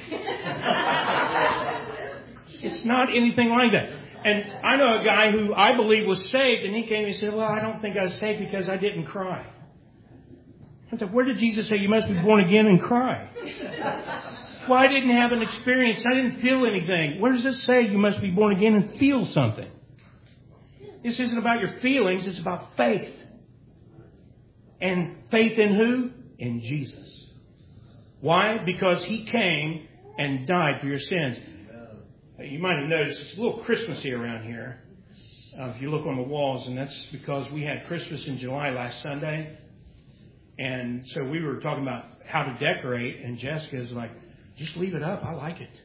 It's not anything like that. And I know a guy who I believe was saved, and he came and said, well, I don't think I was saved because I didn't cry. I said, where did Jesus say you must be born again and cry? Well, I didn't have an experience. I didn't feel anything. Where does it say you must be born again and feel something? This isn't about your feelings. It's about faith. And faith in who? In Jesus. Why? Because He came and died for your sins. You might have noticed it's a little Christmassy around here. If you look on the walls, and that's because we had Christmas in July last Sunday. And so we were talking about how to decorate, and Jessica's like, just leave it up. I like it.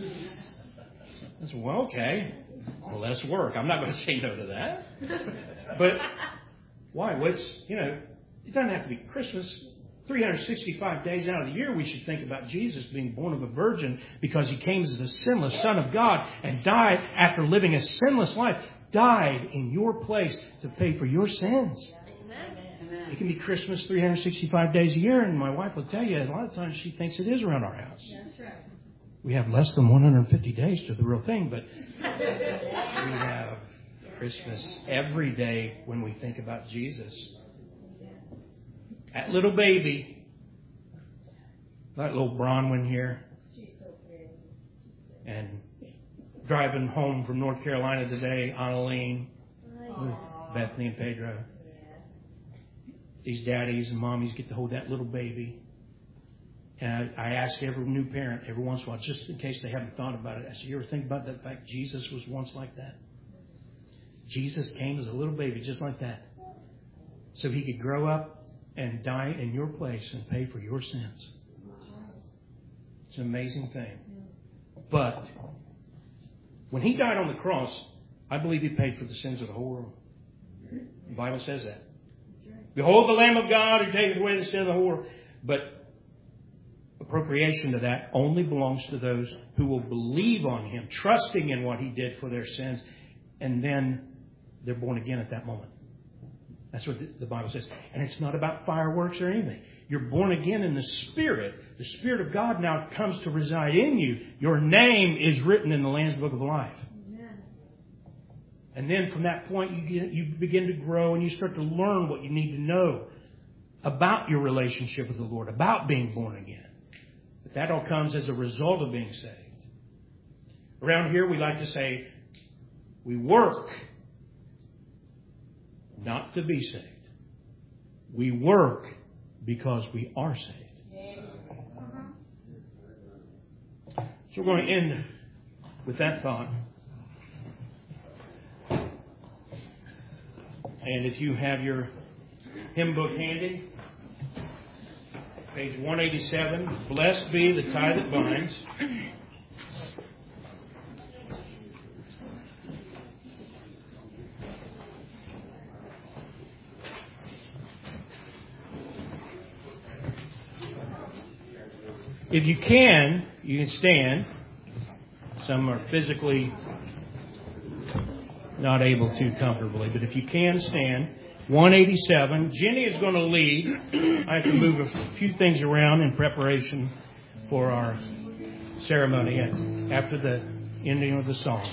I said, well, okay. Well, less work. I'm not going to say no to that. But why? It doesn't have to be Christmas. 365 days out of the year, we should think about Jesus being born of a virgin because He came as the sinless Son of God and died after living a sinless life. Died in your place to pay for your sins. Amen. It can be Christmas 365 days a year, and my wife will tell you a lot of times she thinks it is around our house. That's right. We have less than 150 days to the real thing, but we have Christmas every day when we think about Jesus. That little baby, that little Bronwyn here, and driving home from North Carolina today, Annalene, with Bethany and Pedro. These daddies and mommies get to hold that little baby. And I ask every new parent every once in a while, just in case they haven't thought about it, I said, you ever think about that fact Jesus was once like that? Jesus came as a little baby just like that. So He could grow up and die in your place and pay for your sins. It's an amazing thing. But when He died on the cross, I believe He paid for the sins of the whole world. The Bible says that. Behold the Lamb of God who taketh away the sin of the whole world. But appropriation to that only belongs to those who will believe on Him, trusting in what He did for their sins, and then they're born again at that moment. That's what the Bible says. And it's not about fireworks or anything. You're born again in the Spirit. The Spirit of God now comes to reside in you. Your name is written in the Lamb's Book of Life. Amen. And then from that point, you begin to grow and you start to learn what you need to know about your relationship with the Lord, about being born again. But that all comes as a result of being saved. Around here, we like to say, we work. not to be saved. We work because we are saved. So we're going to end with that thought. And if you have your hymn book handy, page 187, Blessed be the tie that binds. If you can stand. Some are physically not able to comfortably, but if you can stand. 187. Jenny is going to lead. I have to move a few things around in preparation for our ceremony after the ending of the song.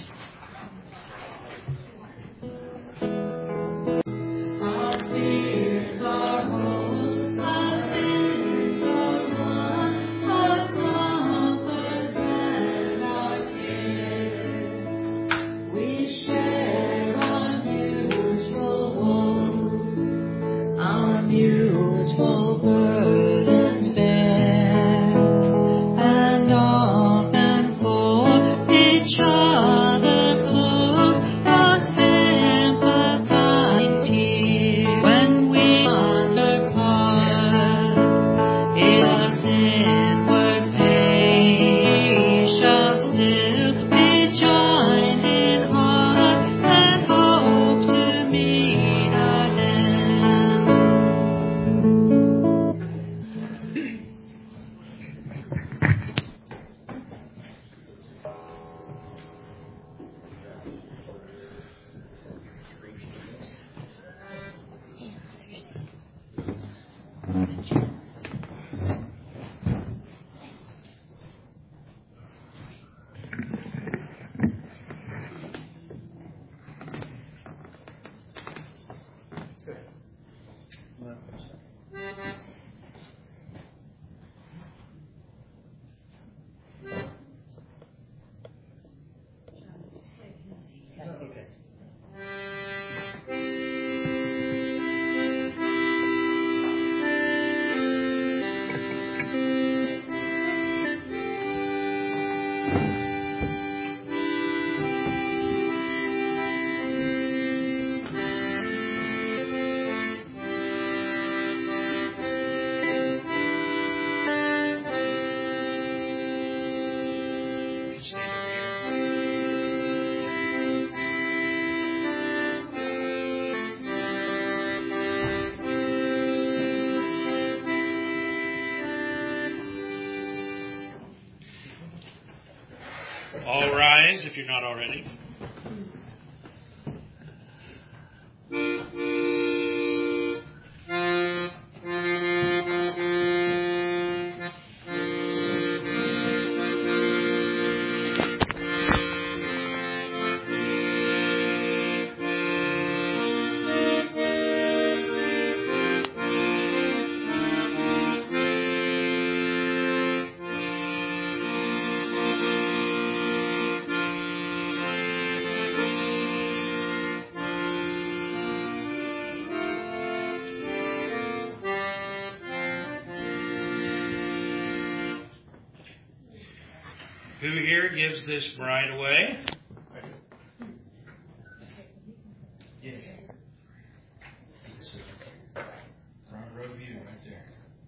All rise if you're not already. Who here gives this bride away? Yeah. Front row view right there.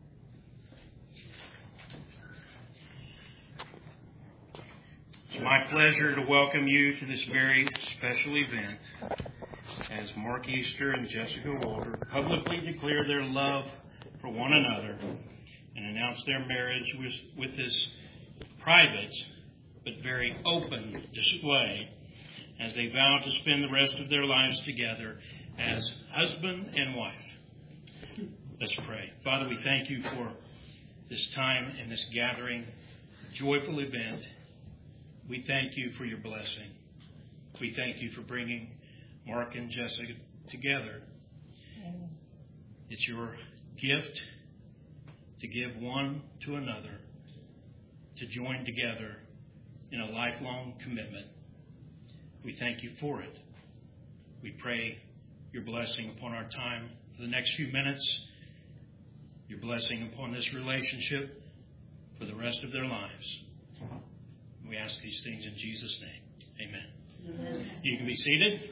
It's my pleasure to welcome you to this very special event as Mark Easter and Jessica Walter publicly declare their love for one another and announce their marriage with this private but very open display as they vow to spend the rest of their lives together as husband and wife. Let's pray. Father, we thank you for this time and this gathering, joyful event. We thank you for your blessing. We thank you for bringing Mark and Jessica together. It's your gift to give one to another, to join together in a lifelong commitment. We thank you for it. We pray your blessing upon our time for the next few minutes, your blessing upon this relationship for the rest of their lives. We ask these things in Jesus' name. Amen. Amen. You can be seated.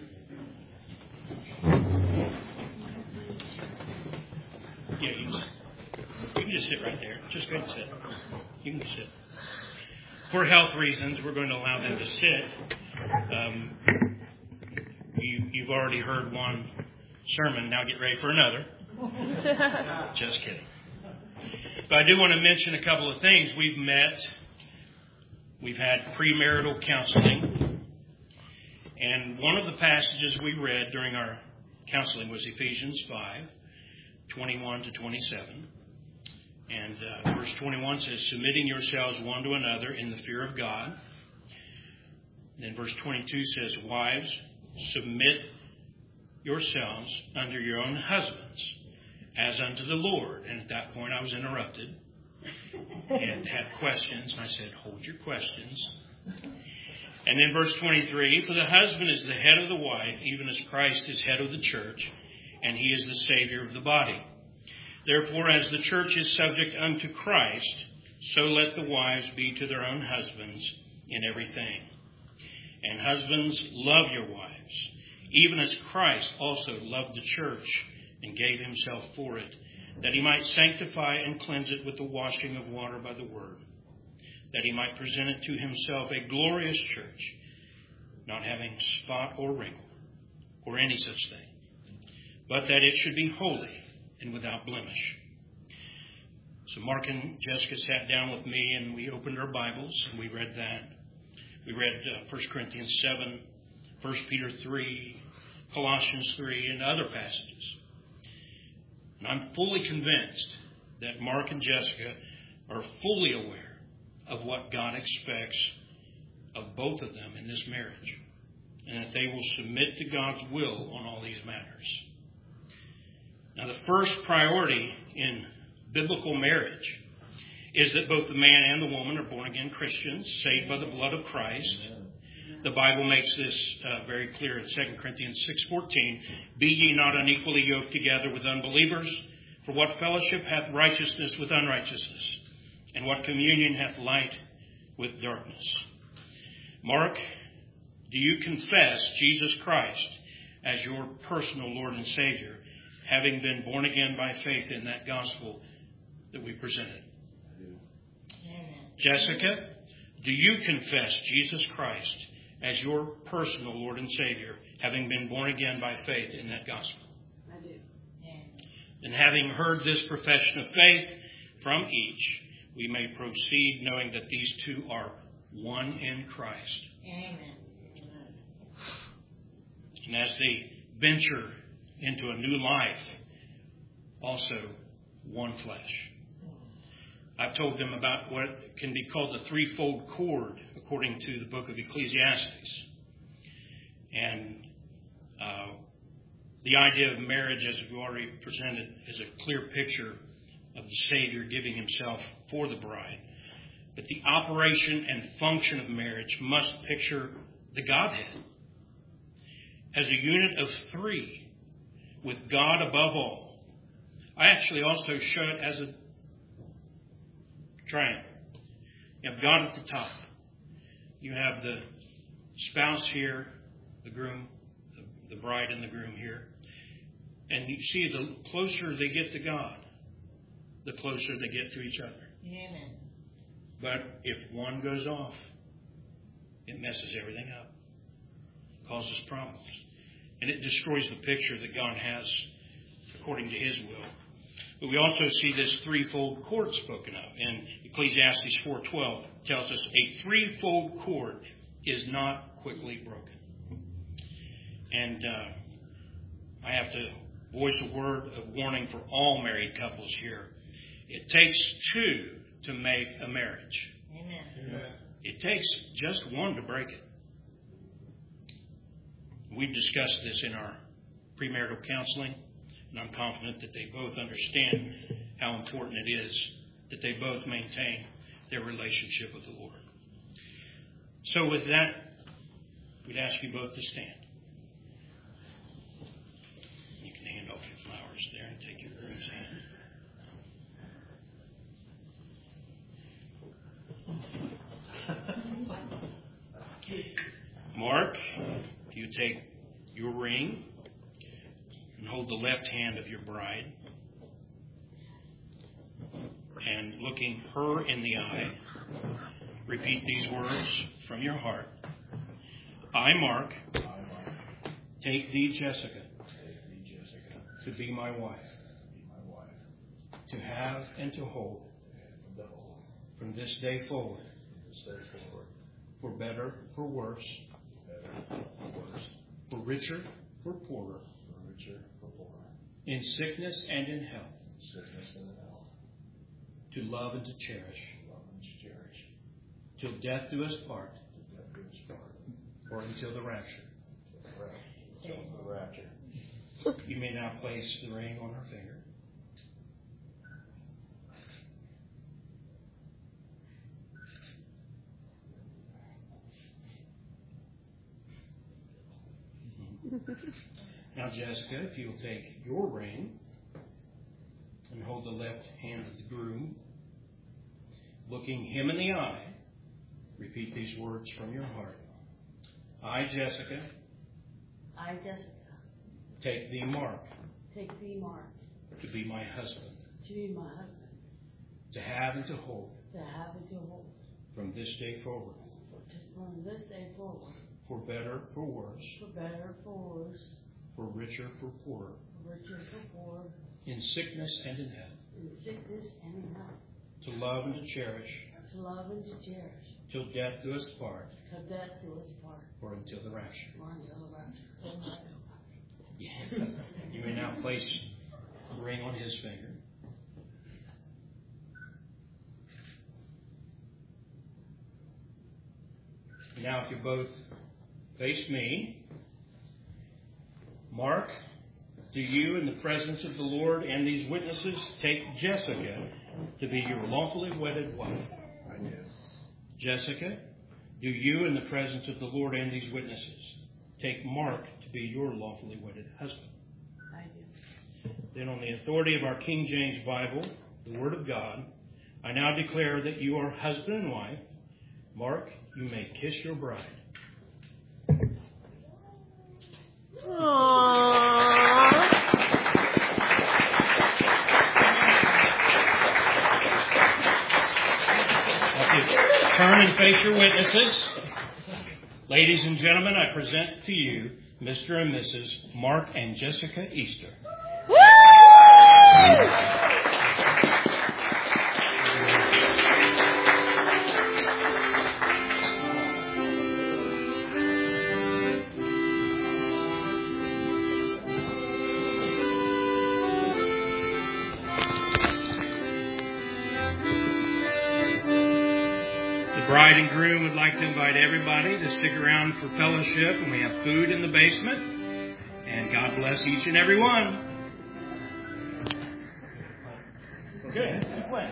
Yeah, you can just sit right there. Just go ahead and sit. You can just sit. For health reasons, we're going to allow them to sit. You've already heard one sermon. Now get ready for another. Just kidding. But I do want to mention a couple of things. We've had premarital counseling. And one of the passages we read during our counseling was Ephesians 5, 21 to 27. And verse 21 says, submitting yourselves one to another in the fear of God. And then verse 22 says, wives, submit yourselves under your own husbands, as unto the Lord. And at that point I was interrupted and had questions. And I said, hold your questions. And then verse 23, for the husband is the head of the wife, even as Christ is head of the church, and he is the Savior of the body. Therefore, as the church is subject unto Christ, so let the wives be to their own husbands in everything. And husbands, love your wives, even as Christ also loved the church and gave himself for it, that he might sanctify and cleanse it with the washing of water by the word, that he might present it to himself a glorious church, not having spot or wrinkle or any such thing, but that it should be holy and without blemish. So Mark and Jessica sat down with me and we opened our Bibles and we read that. We read 1 Corinthians 7, 1 Peter 3, Colossians 3, and other passages. And I'm fully convinced that Mark and Jessica are fully aware of what God expects of both of them in this marriage, and that they will submit to God's will on all these matters. Now, the first priority in biblical marriage is that both the man and the woman are born-again Christians, saved by the blood of Christ. The Bible makes this very clear in 2 Corinthians 6:14. Be ye not unequally yoked together with unbelievers, for what fellowship hath righteousness with unrighteousness? And what communion hath light with darkness? Mark, do you confess Jesus Christ as your personal Lord and Savior, having been born again by faith in that gospel that we presented? Amen. Jessica, do you confess Jesus Christ as your personal Lord and Savior, having been born again by faith in that gospel? I do. Amen. And having heard this profession of faith from each, we may proceed knowing that these two are one in Christ. Amen. And as they venture into a new life, also one flesh. I've told them about what can be called the threefold cord, according to the book of Ecclesiastes. And the idea of marriage, as we've already presented, is a clear picture of the Savior giving himself for the bride. But the operation and function of marriage must picture the Godhead as a unit of three, with God above all. I actually also show it as a triangle. You have God at the top. You have the spouse here, the groom, the bride and the groom here. And you see, the closer they get to God, the closer they get to each other. Amen. But if one goes off, it messes everything up, causes problems. And it destroys the picture that God has according to his will. But we also see this threefold cord spoken of. In Ecclesiastes 4:12 tells us a threefold cord is not quickly broken. And I have to voice a word of warning for all married couples here. It takes two to make a marriage. Amen. It takes just one to break it. We've discussed this in our premarital counseling, and I'm confident that they both understand how important it is that they both maintain their relationship with the Lord. So with that, we'd ask you both to stand. off your flowers there and take your groom's hand. Mark, you take your ring and hold the left hand of your bride, and looking her in the eye, repeat these words from your heart. I, Mark, take thee, Jessica, to be my wife, to have and to hold from this day forward, for better, for worse, for richer, for poorer, in sickness and in health, to love and to cherish, till death do us part, or until the rapture. You may now place the ring on her finger. Now, Jessica, if you'll take your ring and hold the left hand of the groom, looking him in the eye, repeat these words from your heart. I, Jessica, take thee, Mark, to be my husband, to have and to hold, from this day forward, for better, for worse, for richer, for poorer, in sickness and in health, to love and to cherish, till death do us part, or until the rapture. Yeah. You may now place the ring on his finger. Now, if you both face me, Mark, do you, in the presence of the Lord and these witnesses, take Jessica to be your lawfully wedded wife? I do. Jessica, do you, in the presence of the Lord and these witnesses, take Mark to be your lawfully wedded husband? I do. Then, on the authority of our King James Bible, the Word of God, I now declare that you are husband and wife. Mark, you may kiss your bride. Turn and face your witnesses. Ladies and gentlemen, I present to you Mr. and Mrs. Mark and Jessica Easter. Woo! The bride and groom would like to invite everybody to stick around for fellowship, and we have food in the basement. And God bless each and every one. Good. Good plan.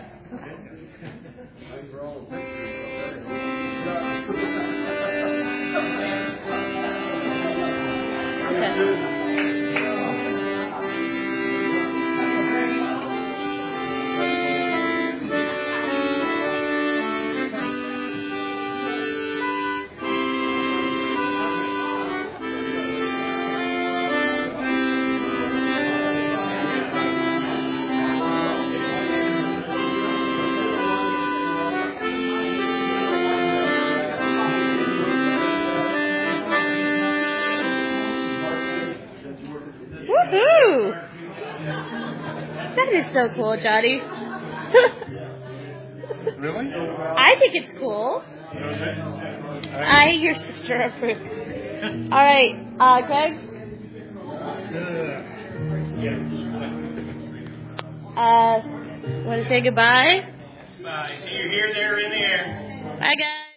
Woohoo! That is so cool, Johnny. Really? I think it's cool. I, your sister, approve. All right, Greg. Want to say goodbye? Bye. See you here, there, in the air. Bye, guys.